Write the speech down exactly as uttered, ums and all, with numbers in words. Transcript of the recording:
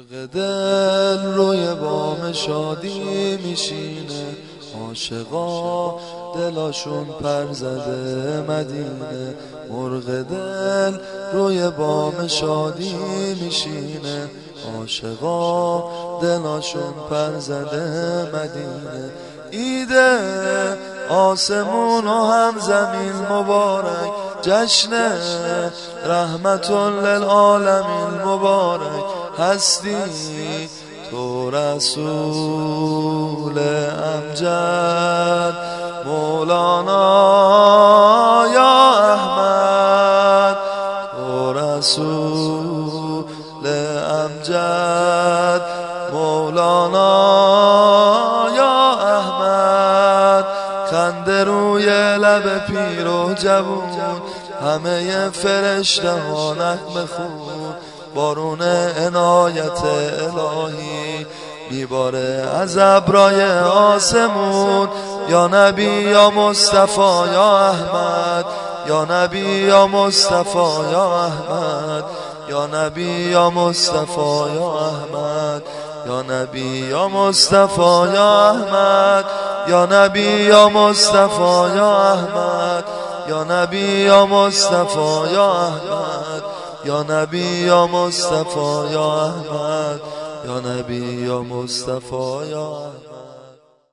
مرغ دل روی بام شادی میشینه، عاشقا دلاشون پر زده مدینه. مرغ دل روی بام شادی میشینه، عاشقا دلاشون پر زده مدینه. ایده آسمون و هم زمین مبارک، جشن رحمت للعالمین مبارک. هستی تو رسول امجد مولانا یا احمد، تو رسول امجد مولانا یا احمد. خنده روی لب پیر و جوون، همه فرشته ها نغمه خون. بارون عنایت الهی میباره از ابرای آسمون. یا نبی یا مصطفی یا احمد، یا نبی یا مصطفی یا احمد، یا نبی یا مصطفی یا احمد، یا نبی یا مصطفی یا احمد، یا نبی یا مصطفی یا احمد، یا نبی یا مصطفی یا احمد، یا نبی یا مصطفی یا احمد، یا نبی یا مصطفی یا احمد.